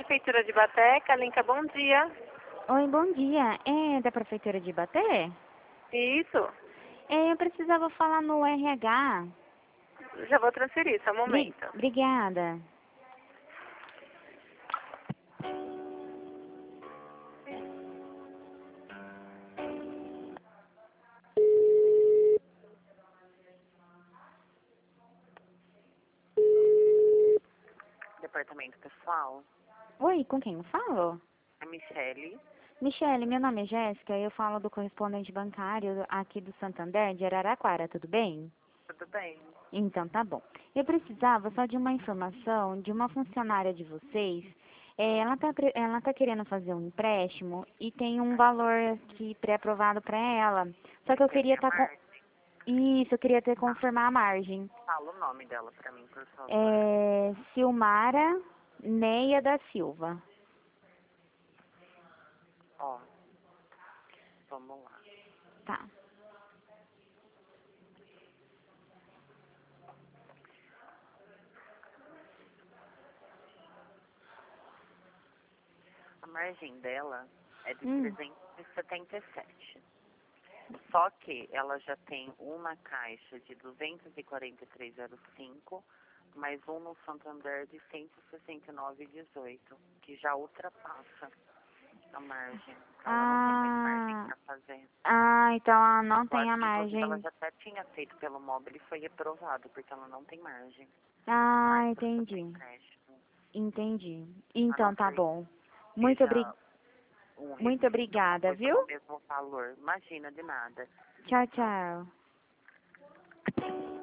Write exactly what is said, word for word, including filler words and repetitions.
Prefeitura de Ibaté, Kalinka, bom dia. Oi, bom dia. É da Prefeitura de Ibaté? Isso, É, eu precisava falar no R H. já vou transferir, só um Bri- momento. Obrigada. Departamento pessoal, Oi, com quem eu falo? a Michele. Michele, meu nome é Jéssica, eu falo do correspondente bancário aqui do Santander, de Araraquara, tudo bem? Tudo bem? Então, tá bom. Eu precisava só de uma informação de uma funcionária de vocês. É, ela tá, cre- ela tá querendo fazer um empréstimo e tem um valor aqui pré-aprovado para ela. Só que eu queria Entende a estar com... Marta? Isso, eu queria ter confirmar a margem. Fala o nome dela pra mim, por favor. É Silmara Neia da Silva. Ó, vamos lá. Tá. A margem dela é de Hum. trezentos e setenta e sete. Só que ela já tem um na Caixa de duzentos e quarenta e três vírgula zero cinco, mais um no Santander de cento e sessenta e nove vírgula dezoito, que já ultrapassa a margem. Então ela não tem mais margem Ah, para fazer. ah, então ela não Eu tem acho a que inclusive ela margem. já até tinha feito pelo móvel e foi aprovado, porque ela não tem margem. Ah, Mais para fazer entendi. empréstimo. Entendi. A não Então tá ser bom. que Muito, obri... seja um Muito recibo, alguma obrigada, coisa viu? no mesmo valor. Imagina, de nada. Tchau, tchau.